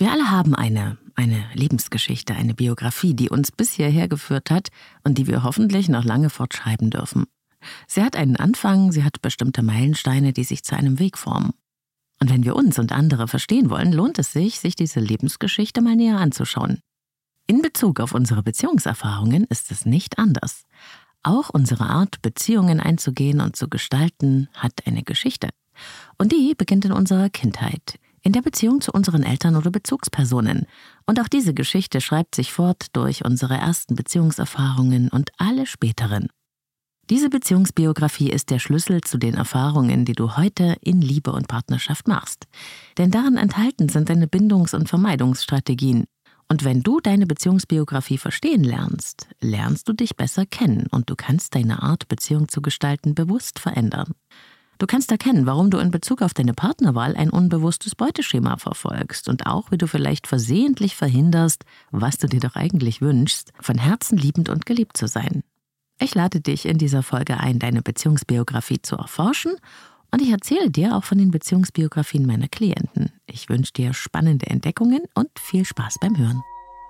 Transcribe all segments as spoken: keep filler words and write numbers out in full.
Wir alle haben eine, eine Lebensgeschichte, eine Biografie, die uns bis hierher geführt hat und die wir hoffentlich noch lange fortschreiben dürfen. Sie hat einen Anfang, sie hat bestimmte Meilensteine, die sich zu einem Weg formen. Und wenn wir uns und andere verstehen wollen, lohnt es sich, sich diese Lebensgeschichte mal näher anzuschauen. In Bezug auf unsere Beziehungserfahrungen ist es nicht anders. Auch unsere Art, Beziehungen einzugehen und zu gestalten, hat eine Geschichte. Und die beginnt in unserer Kindheit, in der Beziehung zu unseren Eltern oder Bezugspersonen. Und auch diese Geschichte schreibt sich fort durch unsere ersten Beziehungserfahrungen und alle späteren. Diese Beziehungsbiografie ist der Schlüssel zu den Erfahrungen, die du heute in Liebe und Partnerschaft machst. Denn darin enthalten sind deine Bindungs- und Vermeidungsstrategien. Und wenn du deine Beziehungsbiografie verstehen lernst, lernst du dich besser kennen und du kannst deine Art, Beziehung zu gestalten, bewusst verändern. Du kannst erkennen, warum du in Bezug auf deine Partnerwahl ein unbewusstes Beuteschema verfolgst und auch, wie du vielleicht versehentlich verhinderst, was du dir doch eigentlich wünschst, von Herzen liebend und geliebt zu sein. Ich lade dich in dieser Folge ein, deine Beziehungsbiografie zu erforschen und ich erzähle dir auch von den Beziehungsbiografien meiner Klienten. Ich wünsche dir spannende Entdeckungen und viel Spaß beim Hören.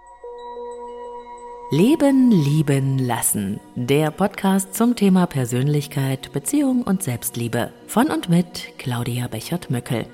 Leben, lieben, lassen. Der Podcast zum Thema Persönlichkeit, Beziehung und Selbstliebe. Von und mit Claudia Bechert-Möckel.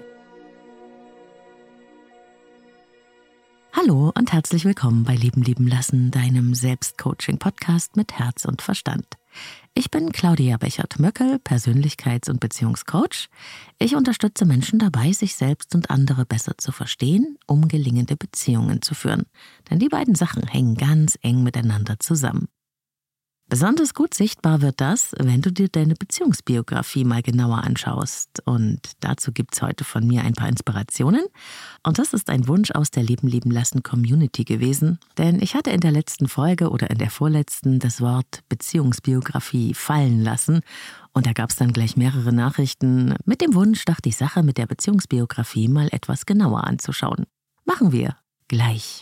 Hallo und herzlich willkommen bei Leben, lieben, lassen, deinem Selbstcoaching-Podcast mit Herz und Verstand. Ich bin Claudia Bechert-Möckel, Persönlichkeits- und Beziehungscoach. Ich unterstütze Menschen dabei, sich selbst und andere besser zu verstehen, um gelingende Beziehungen zu führen. Denn die beiden Sachen hängen ganz eng miteinander zusammen. Besonders gut sichtbar wird das, wenn du dir deine Beziehungsbiografie mal genauer anschaust. Und dazu gibt's heute von mir ein paar Inspirationen. Und das ist ein Wunsch aus der Leben, lieben, lassen Community gewesen. Denn ich hatte in der letzten Folge oder in der vorletzten das Wort Beziehungsbiografie fallen lassen. Und da gab's dann gleich mehrere Nachrichten mit dem Wunsch, doch die Sache mit der Beziehungsbiografie mal etwas genauer anzuschauen. Machen wir gleich.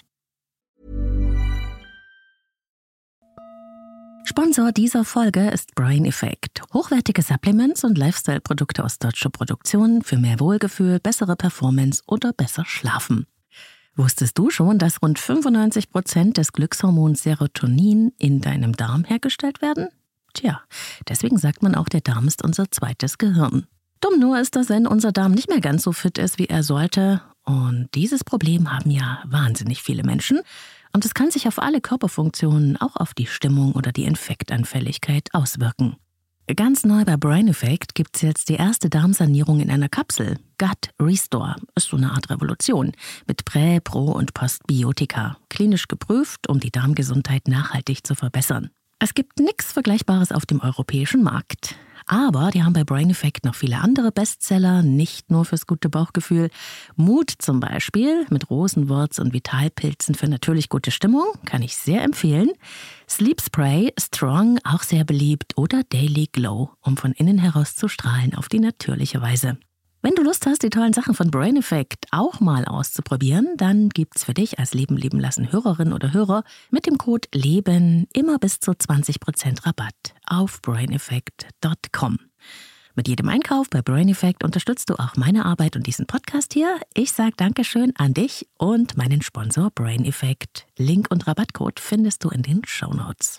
Sponsor dieser Folge ist Brain Effect. Hochwertige Supplements und Lifestyle-Produkte aus deutscher Produktion für mehr Wohlgefühl, bessere Performance oder besser Schlafen. Wusstest du schon, dass rund fünfundneunzig Prozent des Glückshormons Serotonin in deinem Darm hergestellt werden? Tja, deswegen sagt man auch, der Darm ist unser zweites Gehirn. Dumm nur ist das, wenn unser Darm nicht mehr ganz so fit ist, wie er sollte. Und dieses Problem haben ja wahnsinnig viele Menschen. Und es kann sich auf alle Körperfunktionen, auch auf die Stimmung oder die Infektanfälligkeit auswirken. Ganz neu bei Brain Effect gibt es jetzt die erste Darmsanierung in einer Kapsel. Gut Restore ist so eine Art Revolution mit Prä-, Pro- und Postbiotika. Klinisch geprüft, um die Darmgesundheit nachhaltig zu verbessern. Es gibt nichts Vergleichbares auf dem europäischen Markt. Aber die haben bei Brain Effect noch viele andere Bestseller, nicht nur fürs gute Bauchgefühl. Mut zum Beispiel mit Rosenwurz und Vitalpilzen für natürlich gute Stimmung, kann ich sehr empfehlen. Sleep Spray, Strong, auch sehr beliebt. Oder Daily Glow, um von innen heraus zu strahlen auf die natürliche Weise. Wenn du Lust hast, die tollen Sachen von Brain Effect auch mal auszuprobieren, dann gibt's für dich als Leben, lieben, lassen Hörerin oder Hörer mit dem Code LEBEN immer bis zu zwanzig Prozent Rabatt auf brain effect punkt com. Mit jedem Einkauf bei Brain Effect unterstützt du auch meine Arbeit und diesen Podcast hier. Ich sage Dankeschön an dich und meinen Sponsor Brain Effect. Link und Rabattcode findest du in den Shownotes.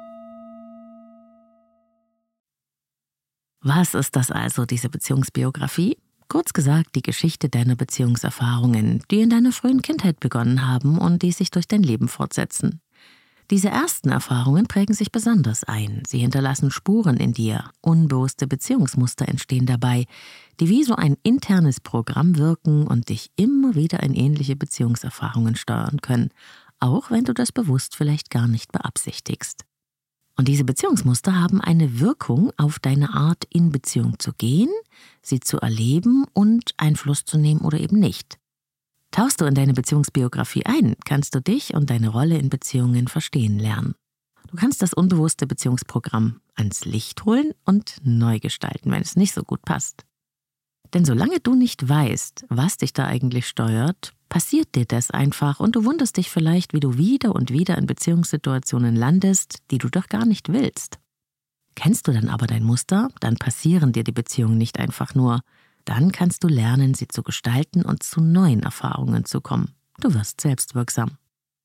Was ist das also, diese Beziehungsbiografie? Kurz gesagt, die Geschichte deiner Beziehungserfahrungen, die in deiner frühen Kindheit begonnen haben und die sich durch dein Leben fortsetzen. Diese ersten Erfahrungen prägen sich besonders ein. Sie hinterlassen Spuren in dir. Unbewusste Beziehungsmuster entstehen dabei, die wie so ein internes Programm wirken und dich immer wieder in ähnliche Beziehungserfahrungen steuern können, auch wenn du das bewusst vielleicht gar nicht beabsichtigst. Und diese Beziehungsmuster haben eine Wirkung auf deine Art, in Beziehung zu gehen, sie zu erleben und Einfluss zu nehmen oder eben nicht. Tauchst du in deine Beziehungsbiografie ein, kannst du dich und deine Rolle in Beziehungen verstehen lernen. Du kannst das unbewusste Beziehungsprogramm ans Licht holen und neu gestalten, wenn es nicht so gut passt. Denn solange du nicht weißt, was dich da eigentlich steuert, passiert dir das einfach und du wunderst dich vielleicht, wie du wieder und wieder in Beziehungssituationen landest, die du doch gar nicht willst. Kennst du dann aber dein Muster, dann passieren dir die Beziehungen nicht einfach nur. Dann kannst du lernen, sie zu gestalten und zu neuen Erfahrungen zu kommen. Du wirst selbstwirksam.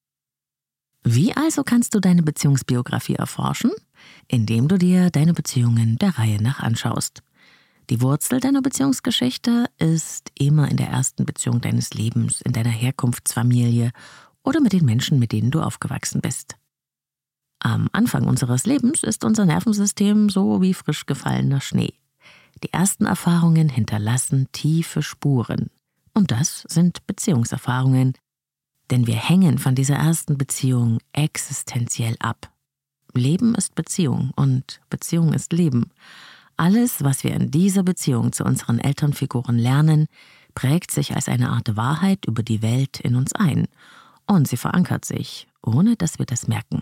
Wie also kannst du deine Beziehungsbiografie erforschen? Indem du dir deine Beziehungen der Reihe nach anschaust. Die Wurzel deiner Beziehungsgeschichte ist immer in der ersten Beziehung deines Lebens, in deiner Herkunftsfamilie oder mit den Menschen, mit denen du aufgewachsen bist. Am Anfang unseres Lebens ist unser Nervensystem so wie frisch gefallener Schnee. Die ersten Erfahrungen hinterlassen tiefe Spuren. Und das sind Beziehungserfahrungen. Denn wir hängen von dieser ersten Beziehung existenziell ab. Leben ist Beziehung und Beziehung ist Leben. Alles, was wir in dieser Beziehung zu unseren Elternfiguren lernen, prägt sich als eine Art Wahrheit über die Welt in uns ein. Und sie verankert sich, ohne dass wir das merken.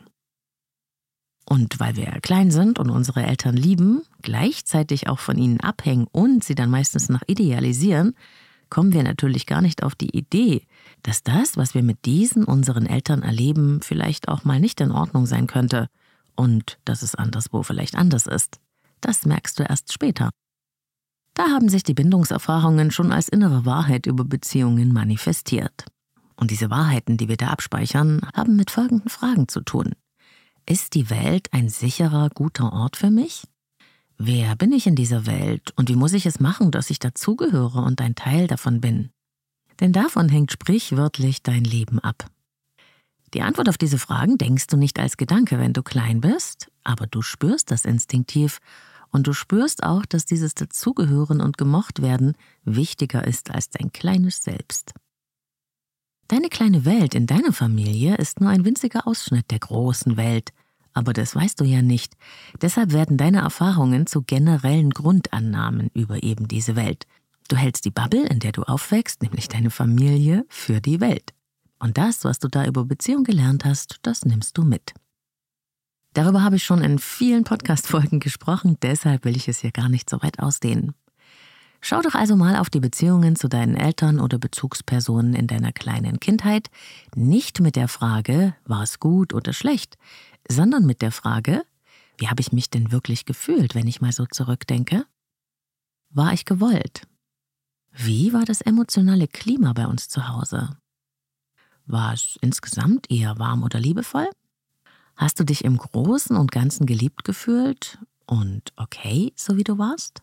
Und weil wir klein sind und unsere Eltern lieben, gleichzeitig auch von ihnen abhängen und sie dann meistens noch idealisieren, kommen wir natürlich gar nicht auf die Idee, dass das, was wir mit diesen unseren Eltern erleben, vielleicht auch mal nicht in Ordnung sein könnte und dass es anderswo vielleicht anders ist. Das merkst du erst später. Da haben sich die Bindungserfahrungen schon als innere Wahrheit über Beziehungen manifestiert. Und diese Wahrheiten, die wir da abspeichern, haben mit folgenden Fragen zu tun. Ist die Welt ein sicherer, guter Ort für mich? Wer bin ich in dieser Welt und wie muss ich es machen, dass ich dazugehöre und ein Teil davon bin? Denn davon hängt sprichwörtlich dein Leben ab. Die Antwort auf diese Fragen denkst du nicht als Gedanke, wenn du klein bist, aber du spürst das instinktiv und du spürst auch, dass dieses Dazugehören und gemocht werden wichtiger ist als dein kleines Selbst. Deine kleine Welt in deiner Familie ist nur ein winziger Ausschnitt der großen Welt, aber das weißt du ja nicht. Deshalb werden deine Erfahrungen zu generellen Grundannahmen über eben diese Welt. Du hältst die Bubble, in der du aufwächst, nämlich deine Familie, für die Welt. Und das, was du da über Beziehung gelernt hast, das nimmst du mit. Darüber habe ich schon in vielen Podcast-Folgen gesprochen, deshalb will ich es hier gar nicht so weit ausdehnen. Schau doch also mal auf die Beziehungen zu deinen Eltern oder Bezugspersonen in deiner kleinen Kindheit, nicht mit der Frage, war es gut oder schlecht, sondern mit der Frage, wie habe ich mich denn wirklich gefühlt, wenn ich mal so zurückdenke? War ich gewollt? Wie war das emotionale Klima bei uns zu Hause? War es insgesamt eher warm oder liebevoll? Hast du dich im Großen und Ganzen geliebt gefühlt und okay, so wie du warst?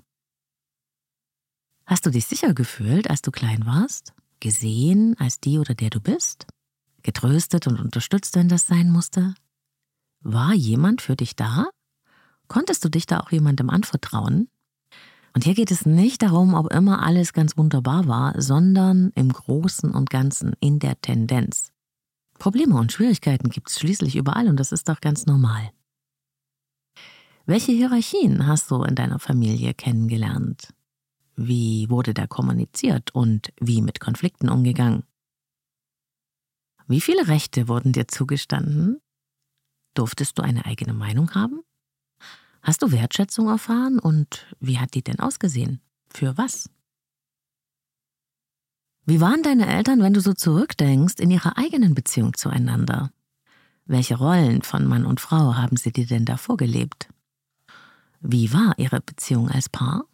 Hast du dich sicher gefühlt, als du klein warst? Gesehen als die oder der du bist? Getröstet und unterstützt, wenn das sein musste? War jemand für dich da? Konntest du dich da auch jemandem anvertrauen? Und hier geht es nicht darum, ob immer alles ganz wunderbar war, sondern im Großen und Ganzen, in der Tendenz. Probleme und Schwierigkeiten gibt es schließlich überall und das ist doch ganz normal. Welche Hierarchien hast du in deiner Familie kennengelernt? Wie wurde da kommuniziert und wie mit Konflikten umgegangen? Wie viele Rechte wurden dir zugestanden? Durftest du eine eigene Meinung haben? Hast du Wertschätzung erfahren und wie hat die denn ausgesehen? Für was? Wie waren deine Eltern, wenn du so zurückdenkst, in ihrer eigenen Beziehung zueinander? Welche Rollen von Mann und Frau haben sie dir denn da vorgelebt? Wie war ihre Beziehung als Paar?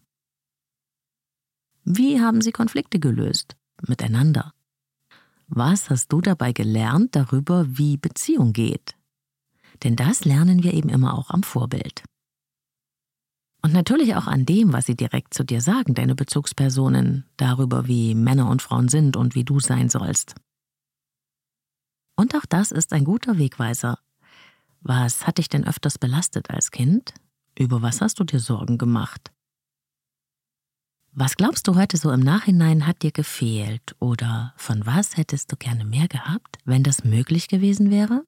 Wie haben sie Konflikte gelöst? Miteinander? Was hast du dabei gelernt darüber, wie Beziehung geht? Denn das lernen wir eben immer auch am Vorbild. Und natürlich auch an dem, was sie direkt zu dir sagen, deine Bezugspersonen, darüber, wie Männer und Frauen sind und wie du sein sollst. Und auch das ist ein guter Wegweiser. Was hat dich denn öfters belastet als Kind? Über was hast du dir Sorgen gemacht? Was glaubst du heute so im Nachhinein hat dir gefehlt oder von was hättest du gerne mehr gehabt, wenn das möglich gewesen wäre?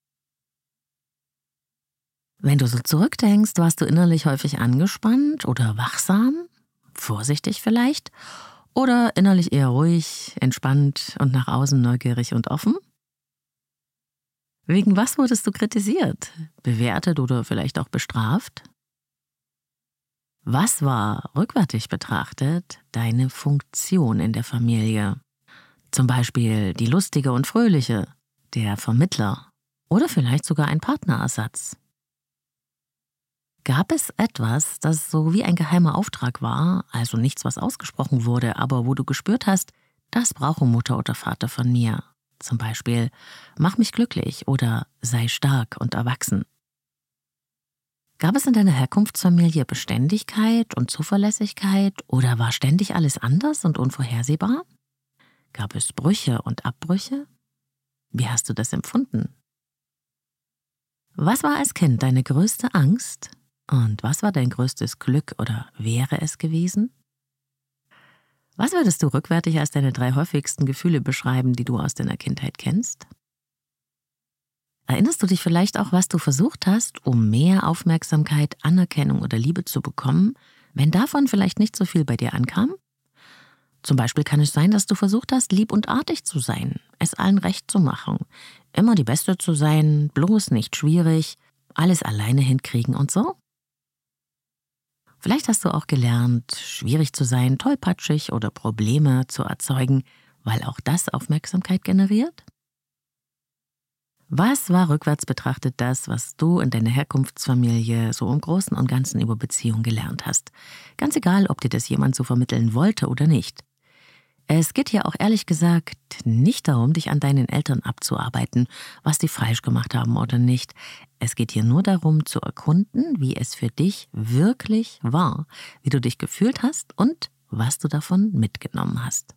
Wenn du so zurückdenkst, warst du innerlich häufig angespannt oder wachsam, vorsichtig vielleicht, oder innerlich eher ruhig, entspannt und nach außen neugierig und offen? Wegen was wurdest du kritisiert, bewertet oder vielleicht auch bestraft? Was war, rückwärtig betrachtet, deine Funktion in der Familie? Zum Beispiel die lustige und fröhliche, der Vermittler oder vielleicht sogar ein Partnerersatz. Gab es etwas, das so wie ein geheimer Auftrag war, also nichts, was ausgesprochen wurde, aber wo du gespürt hast, das brauchen Mutter oder Vater von mir? Zum Beispiel, mach mich glücklich oder sei stark und erwachsen. Gab es in deiner Herkunftsfamilie Beständigkeit und Zuverlässigkeit oder war ständig alles anders und unvorhersehbar? Gab es Brüche und Abbrüche? Wie hast du das empfunden? Was war als Kind deine größte Angst und was war dein größtes Glück oder wäre es gewesen? Was würdest du rückwärtig als deine drei häufigsten Gefühle beschreiben, die du aus deiner Kindheit kennst? Erinnerst du dich vielleicht auch, was du versucht hast, um mehr Aufmerksamkeit, Anerkennung oder Liebe zu bekommen, wenn davon vielleicht nicht so viel bei dir ankam? Zum Beispiel kann es sein, dass du versucht hast, lieb und artig zu sein, es allen recht zu machen, immer die Beste zu sein, bloß nicht schwierig, alles alleine hinkriegen und so? Vielleicht hast du auch gelernt, schwierig zu sein, tollpatschig oder Probleme zu erzeugen, weil auch das Aufmerksamkeit generiert? Was war rückwärts betrachtet das, was du in deiner Herkunftsfamilie so im Großen und Ganzen über Beziehungen gelernt hast? Ganz egal, ob dir das jemand so vermitteln wollte oder nicht. Es geht hier auch ehrlich gesagt nicht darum, dich an deinen Eltern abzuarbeiten, was die falsch gemacht haben oder nicht. Es geht hier nur darum, zu erkunden, wie es für dich wirklich war, wie du dich gefühlt hast und was du davon mitgenommen hast.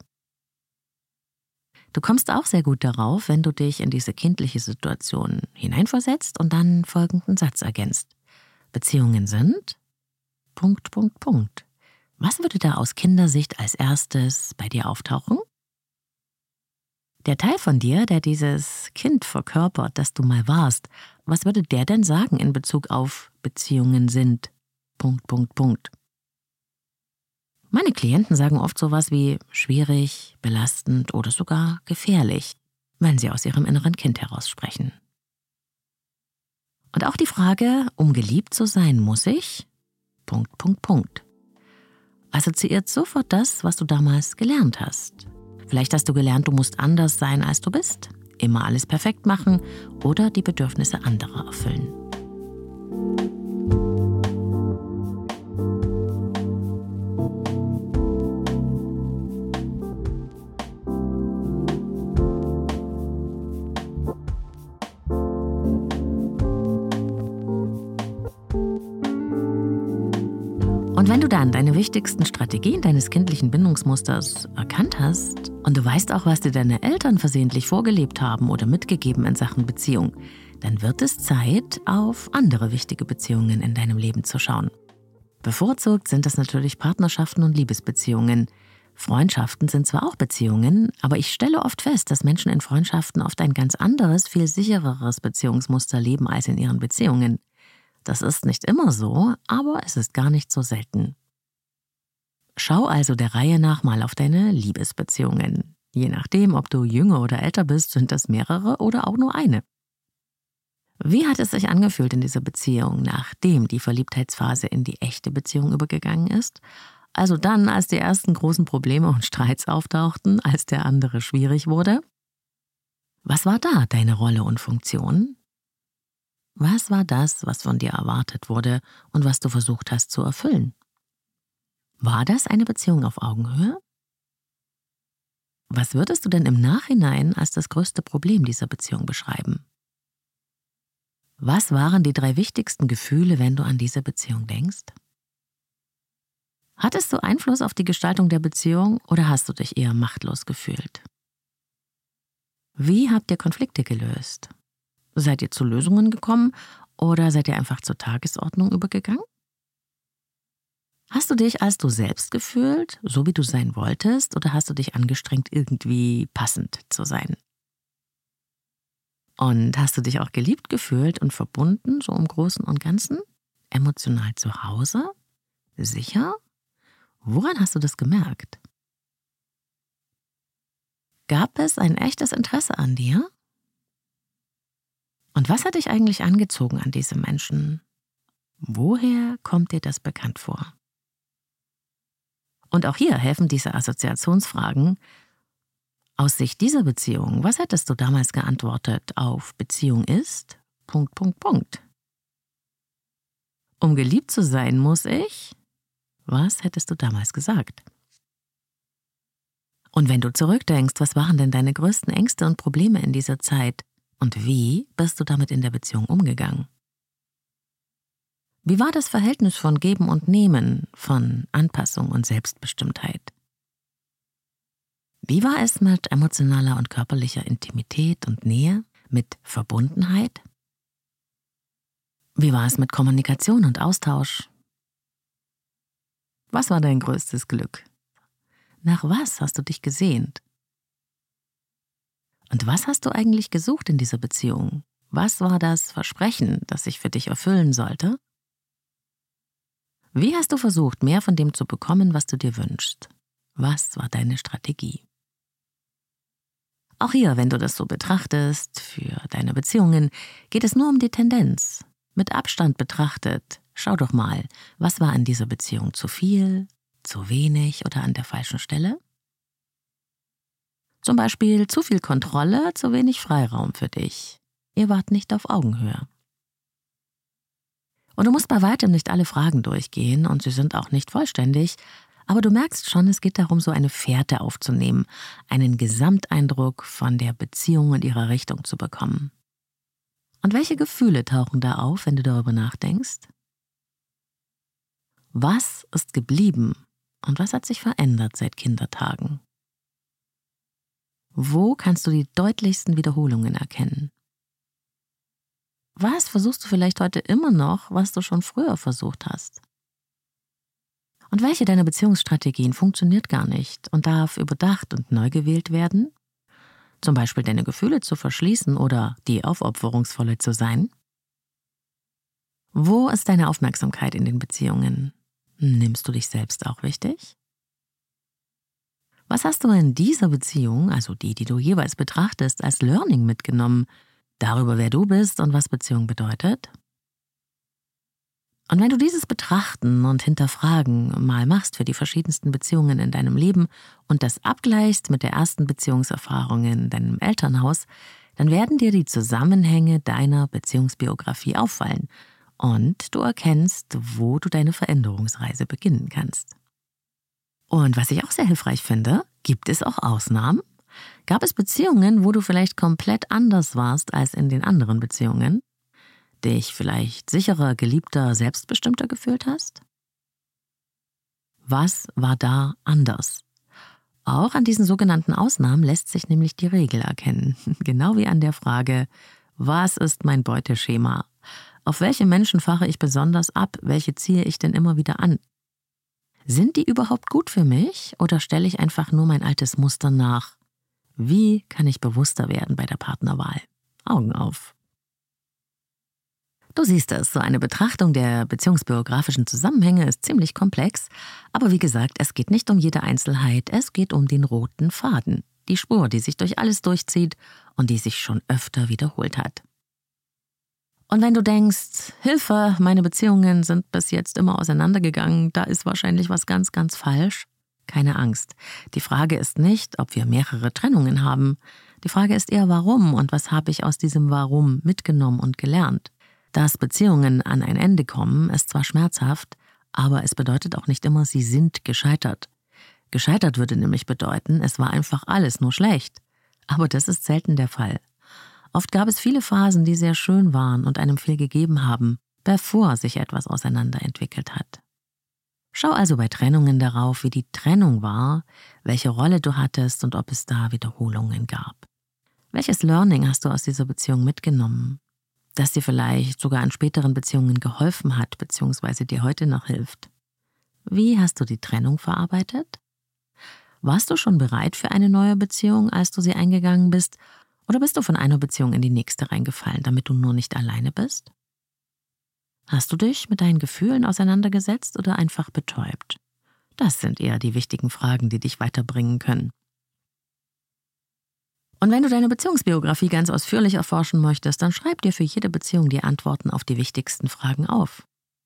Du kommst auch sehr gut darauf, wenn du dich in diese kindliche Situation hineinversetzt und dann folgenden Satz ergänzt. Beziehungen sind... Punkt, Punkt, Punkt. Was würde da aus Kindersicht als erstes bei dir auftauchen? Der Teil von dir, der dieses Kind verkörpert, das du mal warst, was würde der denn sagen in Bezug auf Beziehungen sind... Punkt, Punkt, Punkt. Meine Klienten sagen oft sowas wie schwierig, belastend oder sogar gefährlich, wenn sie aus ihrem inneren Kind heraus sprechen. Und auch die Frage, um geliebt zu sein, muss ich... Punkt, Punkt, Punkt. Assoziiert sofort das, was du damals gelernt hast. Vielleicht hast du gelernt, du musst anders sein, als du bist, immer alles perfekt machen oder die Bedürfnisse anderer erfüllen. Und wenn du dann deine wichtigsten Strategien deines kindlichen Bindungsmusters erkannt hast und du weißt auch, was dir deine Eltern versehentlich vorgelebt haben oder mitgegeben in Sachen Beziehung, dann wird es Zeit, auf andere wichtige Beziehungen in deinem Leben zu schauen. Bevorzugt sind das natürlich Partnerschaften und Liebesbeziehungen. Freundschaften sind zwar auch Beziehungen, aber ich stelle oft fest, dass Menschen in Freundschaften oft ein ganz anderes, viel sichereres Beziehungsmuster leben als in ihren Beziehungen. Das ist nicht immer so, aber es ist gar nicht so selten. Schau also der Reihe nach mal auf deine Liebesbeziehungen. Je nachdem, ob du jünger oder älter bist, sind das mehrere oder auch nur eine. Wie hat es sich angefühlt in dieser Beziehung, nachdem die Verliebtheitsphase in die echte Beziehung übergegangen ist? Also dann, als die ersten großen Probleme und Streits auftauchten, als der andere schwierig wurde? Was war da deine Rolle und Funktion? Was war das, was von dir erwartet wurde und was du versucht hast zu erfüllen? War das eine Beziehung auf Augenhöhe? Was würdest du denn im Nachhinein als das größte Problem dieser Beziehung beschreiben? Was waren die drei wichtigsten Gefühle, wenn du an diese Beziehung denkst? Hattest du Einfluss auf die Gestaltung der Beziehung oder hast du dich eher machtlos gefühlt? Wie habt ihr Konflikte gelöst? Seid ihr zu Lösungen gekommen oder seid ihr einfach zur Tagesordnung übergegangen? Hast du dich als du selbst gefühlt, so wie du sein wolltest, oder hast du dich angestrengt, irgendwie passend zu sein? Und hast du dich auch geliebt gefühlt und verbunden, so im Großen und Ganzen? Emotional zu Hause? Sicher? Woran hast du das gemerkt? Gab es ein echtes Interesse an dir? Und was hat dich eigentlich angezogen an diese Menschen? Woher kommt dir das bekannt vor? Und auch hier helfen diese Assoziationsfragen. Aus Sicht dieser Beziehung, was hättest du damals geantwortet auf Beziehung ist... Punkt, Punkt, Punkt. Um geliebt zu sein, muss ich... Was hättest du damals gesagt? Und wenn du zurückdenkst, was waren denn deine größten Ängste und Probleme in dieser Zeit? Und wie bist du damit in der Beziehung umgegangen? Wie war das Verhältnis von Geben und Nehmen, von Anpassung und Selbstbestimmtheit? Wie war es mit emotionaler und körperlicher Intimität und Nähe, mit Verbundenheit? Wie war es mit Kommunikation und Austausch? Was war dein größtes Glück? Nach was hast du dich gesehnt? Und was hast du eigentlich gesucht in dieser Beziehung? Was war das Versprechen, das sich für dich erfüllen sollte? Wie hast du versucht, mehr von dem zu bekommen, was du dir wünschst? Was war deine Strategie? Auch hier, wenn du das so betrachtest, für deine Beziehungen, geht es nur um die Tendenz. Mit Abstand betrachtet, schau doch mal, was war in dieser Beziehung zu viel, zu wenig oder an der falschen Stelle? Zum Beispiel zu viel Kontrolle, zu wenig Freiraum für dich. Ihr wart nicht auf Augenhöhe. Und du musst bei weitem nicht alle Fragen durchgehen und sie sind auch nicht vollständig, aber du merkst schon, es geht darum, so eine Fährte aufzunehmen, einen Gesamteindruck von der Beziehung und ihrer Richtung zu bekommen. Und welche Gefühle tauchen da auf, wenn du darüber nachdenkst? Was ist geblieben und was hat sich verändert seit Kindertagen? Wo kannst du die deutlichsten Wiederholungen erkennen? Was versuchst du vielleicht heute immer noch, was du schon früher versucht hast? Und welche deiner Beziehungsstrategien funktioniert gar nicht und darf überdacht und neu gewählt werden? Zum Beispiel deine Gefühle zu verschließen oder die Aufopferungsvolle zu sein? Wo ist deine Aufmerksamkeit in den Beziehungen? Nimmst du dich selbst auch wichtig? Was hast du in dieser Beziehung, also die, die du jeweils betrachtest, als Learning mitgenommen, darüber, wer du bist und was Beziehung bedeutet? Und wenn du dieses Betrachten und Hinterfragen mal machst für die verschiedensten Beziehungen in deinem Leben und das abgleichst mit der ersten Beziehungserfahrung in deinem Elternhaus, dann werden dir die Zusammenhänge deiner Beziehungsbiografie auffallen und du erkennst, wo du deine Veränderungsreise beginnen kannst. Und was ich auch sehr hilfreich finde, gibt es auch Ausnahmen? Gab es Beziehungen, wo du vielleicht komplett anders warst als in den anderen Beziehungen? Dich vielleicht sicherer, geliebter, selbstbestimmter gefühlt hast? Was war da anders? Auch an diesen sogenannten Ausnahmen lässt sich nämlich die Regel erkennen. Genau wie an der Frage, was ist mein Beuteschema? Auf welche Menschen fahre ich besonders ab? Welche ziehe ich denn immer wieder an? Sind die überhaupt gut für mich oder stelle ich einfach nur mein altes Muster nach? Wie kann ich bewusster werden bei der Partnerwahl? Augen auf. Du siehst es, so eine Betrachtung der beziehungsbiografischen Zusammenhänge ist ziemlich komplex, aber wie gesagt, es geht nicht um jede Einzelheit, es geht um den roten Faden, die Spur, die sich durch alles durchzieht und die sich schon öfter wiederholt hat. Und wenn du denkst, Hilfe, meine Beziehungen sind bis jetzt immer auseinandergegangen, da ist wahrscheinlich was ganz, ganz falsch, keine Angst. Die Frage ist nicht, ob wir mehrere Trennungen haben. Die Frage ist eher, warum und was habe ich aus diesem Warum mitgenommen und gelernt. Dass Beziehungen an ein Ende kommen, ist zwar schmerzhaft, aber es bedeutet auch nicht immer, sie sind gescheitert. Gescheitert würde nämlich bedeuten, es war einfach alles nur schlecht. Aber das ist selten der Fall. Oft gab es viele Phasen, die sehr schön waren und einem viel gegeben haben, bevor sich etwas auseinanderentwickelt hat. Schau also bei Trennungen darauf, wie die Trennung war, welche Rolle du hattest und ob es da Wiederholungen gab. Welches Learning hast du aus dieser Beziehung mitgenommen, das dir vielleicht sogar in späteren Beziehungen geholfen hat bzw. dir heute noch hilft? Wie hast du die Trennung verarbeitet? Warst du schon bereit für eine neue Beziehung, als du sie eingegangen bist? Oder bist du von einer Beziehung in die nächste reingefallen, damit du nur nicht alleine bist? Hast du dich mit deinen Gefühlen auseinandergesetzt oder einfach betäubt? Das sind eher die wichtigen Fragen, die dich weiterbringen können. Und wenn du deine Beziehungsbiografie ganz ausführlich erforschen möchtest, dann schreib dir für jede Beziehung die Antworten auf die wichtigsten Fragen auf.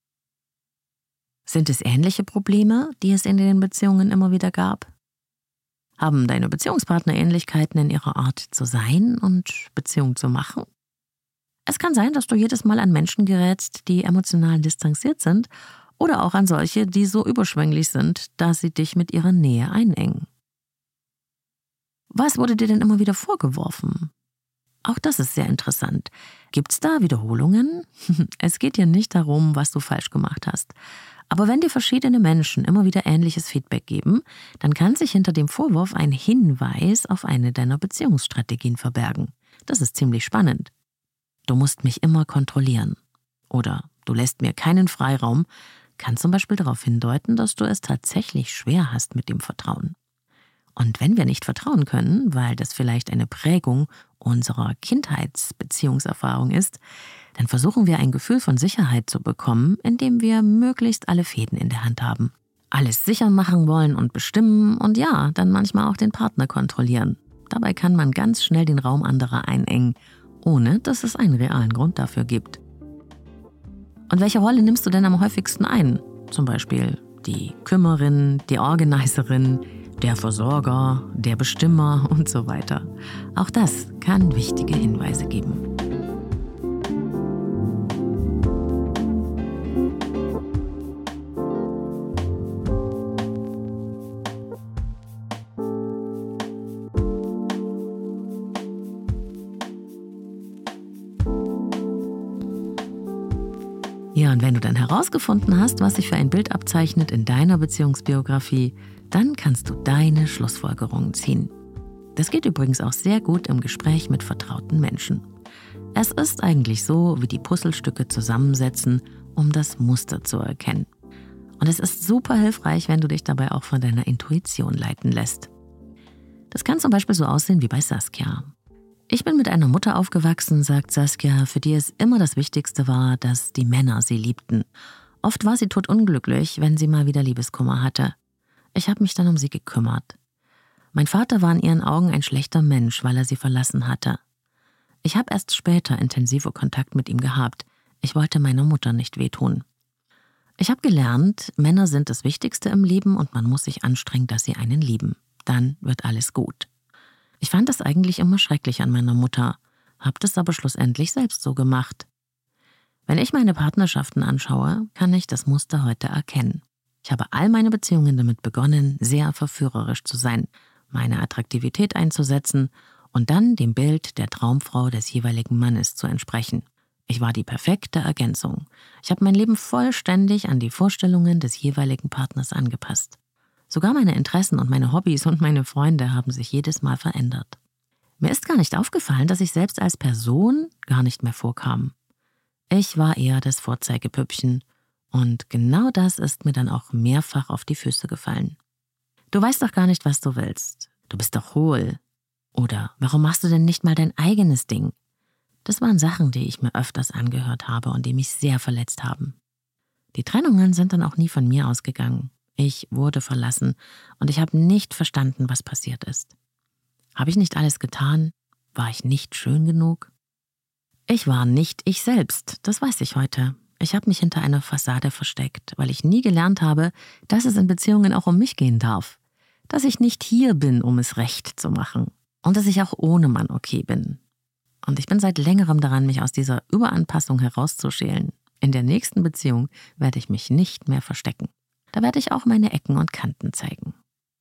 Sind es ähnliche Probleme, die es in den Beziehungen immer wieder gab? Haben deine Beziehungspartner Ähnlichkeiten in ihrer Art zu sein und Beziehung zu machen? Es kann sein, dass du jedes Mal an Menschen gerätst, die emotional distanziert sind oder auch an solche, die so überschwänglich sind, dass sie dich mit ihrer Nähe einengen. Was wurde dir denn immer wieder vorgeworfen? Auch das ist sehr interessant. Gibt's da Wiederholungen? Es geht hier nicht darum, was du falsch gemacht hast. Aber wenn dir verschiedene Menschen immer wieder ähnliches Feedback geben, dann kann sich hinter dem Vorwurf ein Hinweis auf eine deiner Beziehungsstrategien verbergen. Das ist ziemlich spannend. Du musst mich immer kontrollieren. Oder du lässt mir keinen Freiraum, kann zum Beispiel darauf hindeuten, dass du es tatsächlich schwer hast mit dem Vertrauen. Und wenn wir nicht vertrauen können, weil das vielleicht eine Prägung unserer Kindheitsbeziehungserfahrung ist, dann versuchen wir ein Gefühl von Sicherheit zu bekommen, indem wir möglichst alle Fäden in der Hand haben. Alles sicher machen wollen und bestimmen und ja, dann manchmal auch den Partner kontrollieren. Dabei kann man ganz schnell den Raum anderer einengen, ohne dass es einen realen Grund dafür gibt. Und welche Rolle nimmst du denn am häufigsten ein? Zum Beispiel die Kümmerin, die Organiserin, der Versorger, der Bestimmer und so weiter. Auch das kann wichtige Hinweise geben. Ja, und wenn du dann herausgefunden hast, was sich für ein Bild abzeichnet in deiner Beziehungsbiografie, dann kannst du deine Schlussfolgerungen ziehen. Das geht übrigens auch sehr gut im Gespräch mit vertrauten Menschen. Es ist eigentlich so, wie die Puzzlestücke zusammensetzen, um das Muster zu erkennen. Und es ist super hilfreich, wenn du dich dabei auch von deiner Intuition leiten lässt. Das kann zum Beispiel so aussehen wie bei Saskia. Ich bin mit einer Mutter aufgewachsen, sagt Saskia, für die es immer das Wichtigste war, dass die Männer sie liebten. Oft war sie todunglücklich, wenn sie mal wieder Liebeskummer hatte. Ich habe mich dann um sie gekümmert. Mein Vater war in ihren Augen ein schlechter Mensch, weil er sie verlassen hatte. Ich habe erst später intensive Kontakt mit ihm gehabt. Ich wollte meiner Mutter nicht wehtun. Ich habe gelernt, Männer sind das Wichtigste im Leben und man muss sich anstrengen, dass sie einen lieben. Dann wird alles gut. Ich fand das eigentlich immer schrecklich an meiner Mutter, habe das aber schlussendlich selbst so gemacht. Wenn ich meine Partnerschaften anschaue, kann ich das Muster heute erkennen. Ich habe all meine Beziehungen damit begonnen, sehr verführerisch zu sein, meine Attraktivität einzusetzen und dann dem Bild der Traumfrau des jeweiligen Mannes zu entsprechen. Ich war die perfekte Ergänzung. Ich habe mein Leben vollständig an die Vorstellungen des jeweiligen Partners angepasst. Sogar meine Interessen und meine Hobbys und meine Freunde haben sich jedes Mal verändert. Mir ist gar nicht aufgefallen, dass ich selbst als Person gar nicht mehr vorkam. Ich war eher das Vorzeigepüppchen und genau das ist mir dann auch mehrfach auf die Füße gefallen. Du weißt doch gar nicht, was du willst. Du bist doch hohl. Oder warum machst du denn nicht mal dein eigenes Ding? Das waren Sachen, die ich mir öfters angehört habe und die mich sehr verletzt haben. Die Trennungen sind dann auch nie von mir ausgegangen. Ich wurde verlassen und ich habe nicht verstanden, was passiert ist. Habe ich nicht alles getan? War ich nicht schön genug? Ich war nicht ich selbst, das weiß ich heute. Ich habe mich hinter einer Fassade versteckt, weil ich nie gelernt habe, dass es in Beziehungen auch um mich gehen darf. Dass ich nicht hier bin, um es recht zu machen. Und dass ich auch ohne Mann okay bin. Und ich bin seit längerem daran, mich aus dieser Überanpassung herauszuschälen. In der nächsten Beziehung werde ich mich nicht mehr verstecken. Da werde ich auch meine Ecken und Kanten zeigen.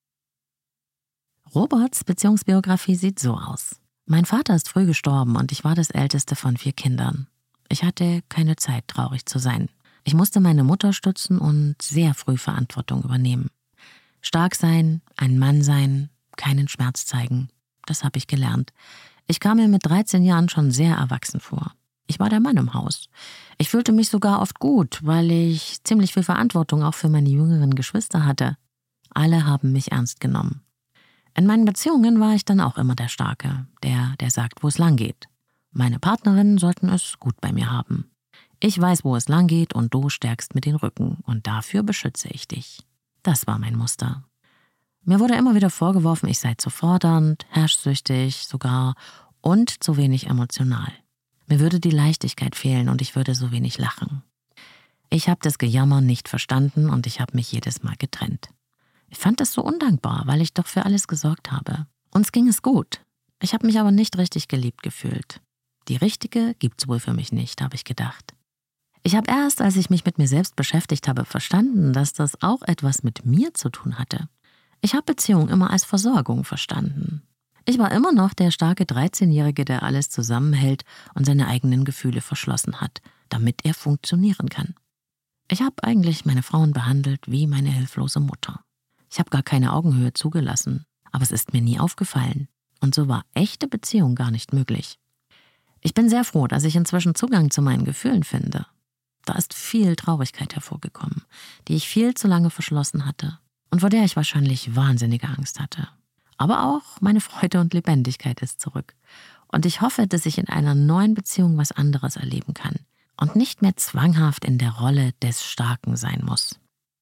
Roberts Beziehungsbiografie sieht so aus. Mein Vater ist früh gestorben und ich war das älteste von vier Kindern. Ich hatte keine Zeit, traurig zu sein. Ich musste meine Mutter stützen und sehr früh Verantwortung übernehmen. Stark sein, ein Mann sein, keinen Schmerz zeigen, das habe ich gelernt. Ich kam mir mit dreizehn Jahren schon sehr erwachsen vor. Ich war der Mann im Haus. Ich fühlte mich sogar oft gut, weil ich ziemlich viel Verantwortung auch für meine jüngeren Geschwister hatte. Alle haben mich ernst genommen. In meinen Beziehungen war ich dann auch immer der Starke, der, der sagt, wo es lang geht. Meine Partnerinnen sollten es gut bei mir haben. Ich weiß, wo es lang geht und du stärkst mir den Rücken und dafür beschütze ich dich. Das war mein Muster. Mir wurde immer wieder vorgeworfen, ich sei zu fordernd, herrschsüchtig sogar und zu wenig emotional. Mir würde die Leichtigkeit fehlen und ich würde so wenig lachen. Ich habe das Gejammer nicht verstanden und ich habe mich jedes Mal getrennt. Ich fand das so undankbar, weil ich doch für alles gesorgt habe. Uns ging es gut. Ich habe mich aber nicht richtig geliebt gefühlt. Die richtige gibt's wohl für mich nicht, habe ich gedacht. Ich habe erst, als ich mich mit mir selbst beschäftigt habe, verstanden, dass das auch etwas mit mir zu tun hatte. Ich habe Beziehung immer als Versorgung verstanden. Ich war immer noch der starke dreizehnjährige, der alles zusammenhält und seine eigenen Gefühle verschlossen hat, damit er funktionieren kann. Ich habe eigentlich meine Frauen behandelt wie meine hilflose Mutter. Ich habe gar keine Augenhöhe zugelassen, aber es ist mir nie aufgefallen. Und so war echte Beziehung gar nicht möglich. Ich bin sehr froh, dass ich inzwischen Zugang zu meinen Gefühlen finde. Da ist viel Traurigkeit hervorgekommen, die ich viel zu lange verschlossen hatte und vor der ich wahrscheinlich wahnsinnige Angst hatte. Aber auch meine Freude und Lebendigkeit ist zurück. Und ich hoffe, dass ich in einer neuen Beziehung was anderes erleben kann und nicht mehr zwanghaft in der Rolle des Starken sein muss.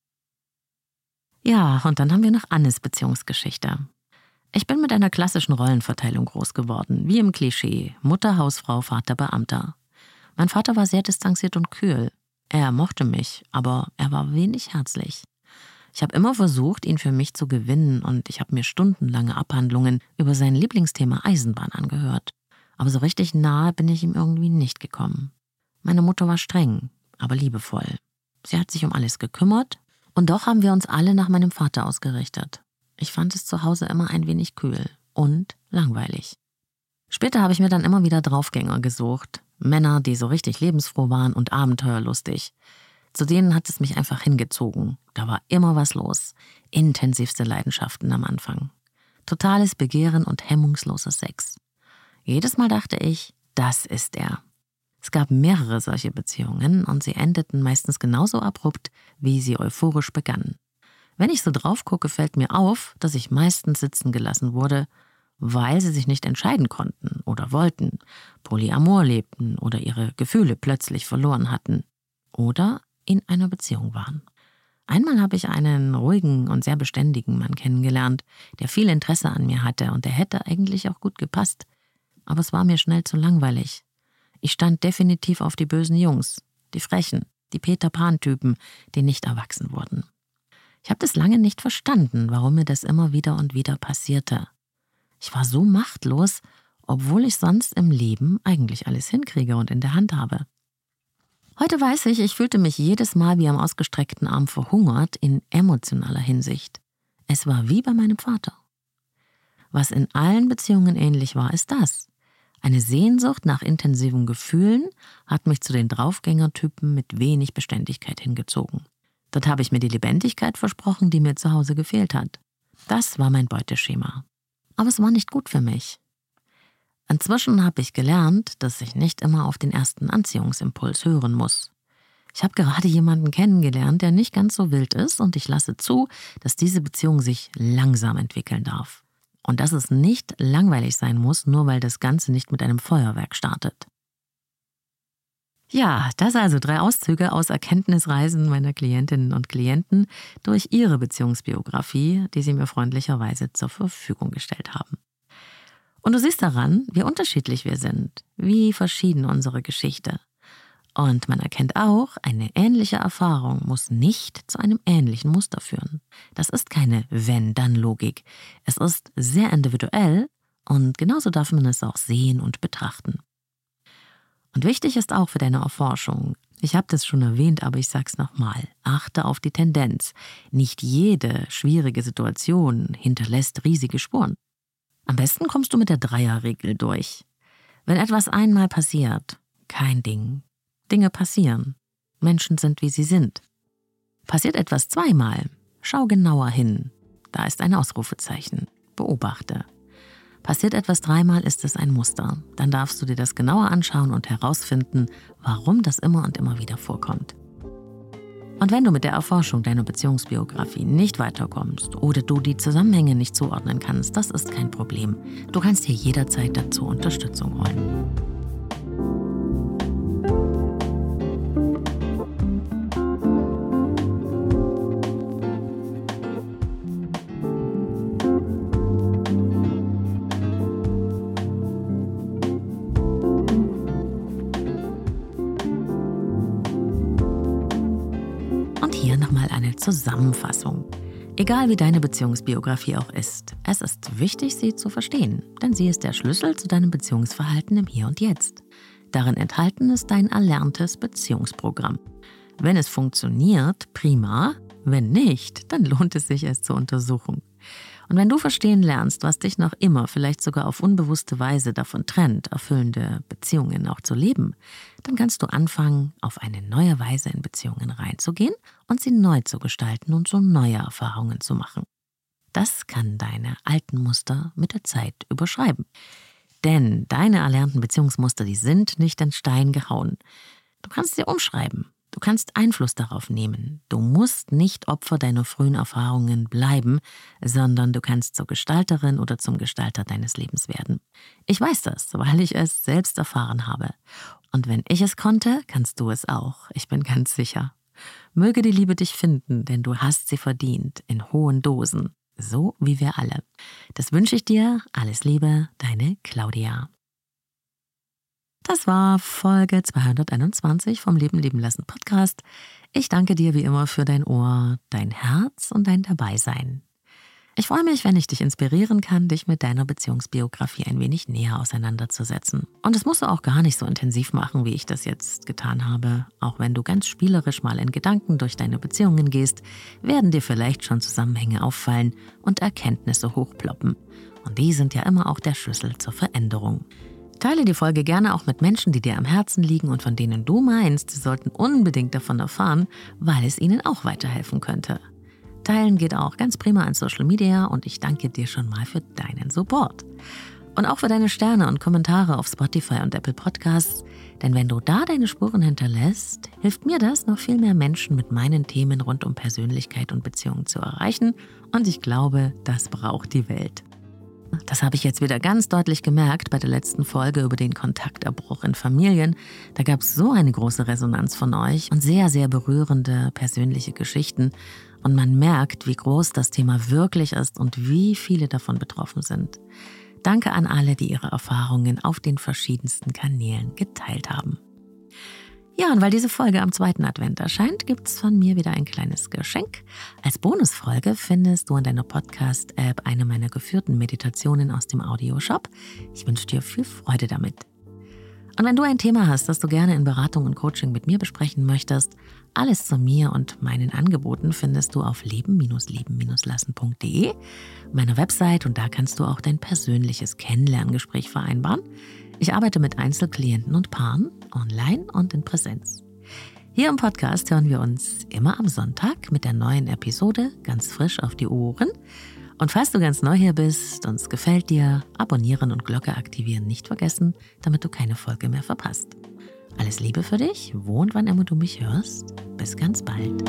Ja, und dann haben wir noch Annes Beziehungsgeschichte. Ich bin mit einer klassischen Rollenverteilung groß geworden, wie im Klischee: Mutter, Hausfrau, Vater, Beamter. Mein Vater war sehr distanziert und kühl. Er mochte mich, aber er war wenig herzlich. Ich habe immer versucht, ihn für mich zu gewinnen, und ich habe mir stundenlange Abhandlungen über sein Lieblingsthema Eisenbahn angehört. Aber so richtig nahe bin ich ihm irgendwie nicht gekommen. Meine Mutter war streng, aber liebevoll. Sie hat sich um alles gekümmert, und doch haben wir uns alle nach meinem Vater ausgerichtet. Ich fand es zu Hause immer ein wenig kühl und langweilig. Später habe ich mir dann immer wieder Draufgänger gesucht. Männer, die so richtig lebensfroh waren und abenteuerlustig. Zu denen hat es mich einfach hingezogen. Da war immer was los. Intensivste Leidenschaften am Anfang. Totales Begehren und hemmungsloser Sex. Jedes Mal dachte ich, das ist er. Es gab mehrere solche Beziehungen und sie endeten meistens genauso abrupt, wie sie euphorisch begannen. Wenn ich so drauf gucke, fällt mir auf, dass ich meistens sitzen gelassen wurde, weil sie sich nicht entscheiden konnten oder wollten, Polyamor lebten oder ihre Gefühle plötzlich verloren hatten oder in einer Beziehung waren. Einmal habe ich einen ruhigen und sehr beständigen Mann kennengelernt, der viel Interesse an mir hatte, und der hätte eigentlich auch gut gepasst. Aber es war mir schnell zu langweilig. Ich stand definitiv auf die bösen Jungs, die Frechen, die Peter-Pan-Typen, die nicht erwachsen wurden. Ich habe das lange nicht verstanden, warum mir das immer wieder und wieder passierte. Ich war so machtlos, obwohl ich sonst im Leben eigentlich alles hinkriege und in der Hand habe. Heute weiß ich, ich fühlte mich jedes Mal wie am ausgestreckten Arm verhungert in emotionaler Hinsicht. Es war wie bei meinem Vater. Was in allen Beziehungen ähnlich war, ist das. Eine Sehnsucht nach intensiven Gefühlen hat mich zu den Draufgängertypen mit wenig Beständigkeit hingezogen. Dort habe ich mir die Lebendigkeit versprochen, die mir zu Hause gefehlt hat. Das war mein Beuteschema. Aber es war nicht gut für mich. Inzwischen habe ich gelernt, dass ich nicht immer auf den ersten Anziehungsimpuls hören muss. Ich habe gerade jemanden kennengelernt, der nicht ganz so wild ist, und ich lasse zu, dass diese Beziehung sich langsam entwickeln darf. Und dass es nicht langweilig sein muss, nur weil das Ganze nicht mit einem Feuerwerk startet. Ja, das also drei Auszüge aus Erkenntnisreisen meiner Klientinnen und Klienten durch ihre Beziehungsbiografie, die sie mir freundlicherweise zur Verfügung gestellt haben. Und du siehst daran, wie unterschiedlich wir sind, wie verschieden unsere Geschichte. Und man erkennt auch, eine ähnliche Erfahrung muss nicht zu einem ähnlichen Muster führen. Das ist keine Wenn-Dann-Logik. Es ist sehr individuell, und genauso darf man es auch sehen und betrachten. Und wichtig ist auch für deine Erforschung, ich habe das schon erwähnt, aber ich sag's nochmal, achte auf die Tendenz. Nicht jede schwierige Situation hinterlässt riesige Spuren. Am besten kommst du mit der Dreierregel durch. Wenn etwas einmal passiert, kein Ding. Dinge passieren. Menschen sind, wie sie sind. Passiert etwas zweimal, schau genauer hin. Da ist ein Ausrufezeichen. Beobachte. Passiert etwas dreimal, ist es ein Muster. Dann darfst du dir das genauer anschauen und herausfinden, warum das immer und immer wieder vorkommt. Und wenn du mit der Erforschung deiner Beziehungsbiografie nicht weiterkommst oder du die Zusammenhänge nicht zuordnen kannst, das ist kein Problem. Du kannst dir jederzeit dazu Unterstützung holen. Nochmal eine Zusammenfassung. Egal wie deine Beziehungsbiografie auch ist, es ist wichtig, sie zu verstehen, denn sie ist der Schlüssel zu deinem Beziehungsverhalten im Hier und Jetzt. Darin enthalten ist dein erlerntes Beziehungsprogramm. Wenn es funktioniert, prima. Wenn nicht, dann lohnt es sich, es zu untersuchen. Und wenn du verstehen lernst, was dich noch immer, vielleicht sogar auf unbewusste Weise davon trennt, erfüllende Beziehungen auch zu leben, dann kannst du anfangen, auf eine neue Weise in Beziehungen reinzugehen und sie neu zu gestalten und so neue Erfahrungen zu machen. Das kann deine alten Muster mit der Zeit überschreiben. Denn deine erlernten Beziehungsmuster, die sind nicht in Stein gehauen. Du kannst sie umschreiben. Du kannst Einfluss darauf nehmen. Du musst nicht Opfer deiner frühen Erfahrungen bleiben, sondern du kannst zur Gestalterin oder zum Gestalter deines Lebens werden. Ich weiß das, weil ich es selbst erfahren habe. Und wenn ich es konnte, kannst du es auch. Ich bin ganz sicher. Möge die Liebe dich finden, denn du hast sie verdient, in hohen Dosen. So wie wir alle. Das wünsche ich dir. Alles Liebe, deine Claudia. Das war Folge zweihunderteinundzwanzig vom Leben leben lassen Podcast. Ich danke dir wie immer für dein Ohr, dein Herz und dein Dabeisein. Ich freue mich, wenn ich dich inspirieren kann, dich mit deiner Beziehungsbiografie ein wenig näher auseinanderzusetzen. Und das musst du auch gar nicht so intensiv machen, wie ich das jetzt getan habe. Auch wenn du ganz spielerisch mal in Gedanken durch deine Beziehungen gehst, werden dir vielleicht schon Zusammenhänge auffallen und Erkenntnisse hochploppen. Und die sind ja immer auch der Schlüssel zur Veränderung. Teile die Folge gerne auch mit Menschen, die dir am Herzen liegen und von denen du meinst, sie sollten unbedingt davon erfahren, weil es ihnen auch weiterhelfen könnte. Teilen geht auch ganz prima an Social Media und ich danke dir schon mal für deinen Support. Und auch für deine Sterne und Kommentare auf Spotify und Apple Podcasts, denn wenn du da deine Spuren hinterlässt, hilft mir das, noch viel mehr Menschen mit meinen Themen rund um Persönlichkeit und Beziehungen zu erreichen und ich glaube, das braucht die Welt. Das habe ich jetzt wieder ganz deutlich gemerkt bei der letzten Folge über den Kontaktabbruch in Familien. Da gab es so eine große Resonanz von euch und sehr, sehr berührende persönliche Geschichten. Und man merkt, wie groß das Thema wirklich ist und wie viele davon betroffen sind. Danke an alle, die ihre Erfahrungen auf den verschiedensten Kanälen geteilt haben. Ja, und weil diese Folge am zweiten Advent erscheint, gibt es von mir wieder ein kleines Geschenk. Als Bonusfolge findest du in deiner Podcast-App eine meiner geführten Meditationen aus dem Audioshop. Ich wünsche dir viel Freude damit. Und wenn du ein Thema hast, das du gerne in Beratung und Coaching mit mir besprechen möchtest, alles zu mir und meinen Angeboten findest du auf leben leben lassen punkt de, meiner Website, und da kannst du auch dein persönliches Kennenlerngespräch vereinbaren. Ich arbeite mit Einzelklienten und Paaren, online und in Präsenz. Hier im Podcast hören wir uns immer am Sonntag mit der neuen Episode ganz frisch auf die Ohren. Und falls du ganz neu hier bist und es gefällt dir, abonnieren und Glocke aktivieren nicht vergessen, damit du keine Folge mehr verpasst. Alles Liebe für dich, wo und wann immer du mich hörst. Bis ganz bald.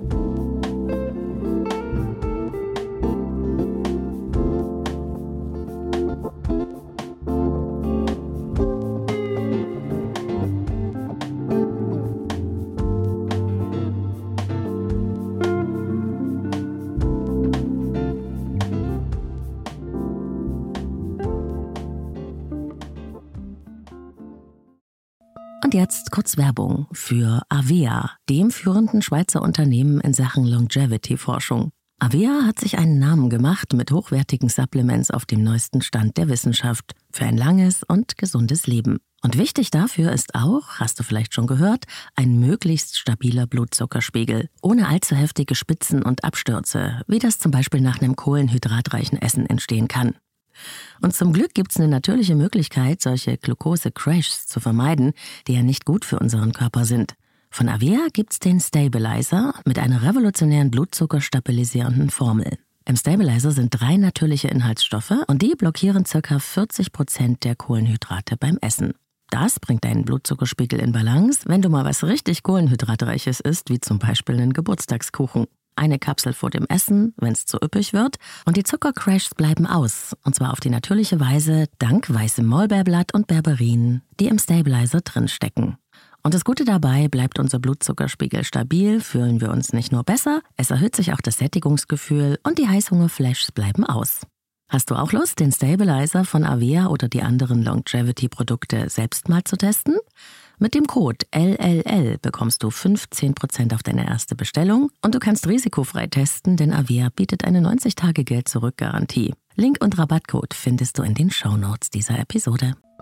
Und jetzt kurz Werbung für Avea, dem führenden Schweizer Unternehmen in Sachen Longevity-Forschung. Avea hat sich einen Namen gemacht mit hochwertigen Supplements auf dem neuesten Stand der Wissenschaft für ein langes und gesundes Leben. Und wichtig dafür ist auch, hast du vielleicht schon gehört, ein möglichst stabiler Blutzuckerspiegel, ohne allzu heftige Spitzen und Abstürze, wie das zum Beispiel nach einem kohlenhydratreichen Essen entstehen kann. Und zum Glück gibt es eine natürliche Möglichkeit, solche Glucose-Crashs zu vermeiden, die ja nicht gut für unseren Körper sind. Von Avea gibt's den Stabilizer mit einer revolutionären blutzuckerstabilisierenden Formel. Im Stabilizer sind drei natürliche Inhaltsstoffe und die blockieren ca. vierzig Prozent der Kohlenhydrate beim Essen. Das bringt deinen Blutzuckerspiegel in Balance, wenn du mal was richtig Kohlenhydratreiches isst, wie zum Beispiel einen Geburtstagskuchen. Eine Kapsel vor dem Essen, wenn es zu üppig wird, und die Zuckercrashs bleiben aus, und zwar auf die natürliche Weise dank weißem Maulbeerblatt und Berberin, die im Stabilizer drinstecken. Und das Gute dabei, bleibt unser Blutzuckerspiegel stabil, fühlen wir uns nicht nur besser, es erhöht sich auch das Sättigungsgefühl und die Heißhungerflashs bleiben aus. Hast du auch Lust, den Stabilizer von Avea oder die anderen Longevity-Produkte selbst mal zu testen? Mit dem Code L L L bekommst du fünfzehn Prozent auf deine erste Bestellung und du kannst risikofrei testen, denn Avea bietet eine neunzig Tage Geld-Zurück-Garantie. Link und Rabattcode findest du in den Shownotes dieser Episode.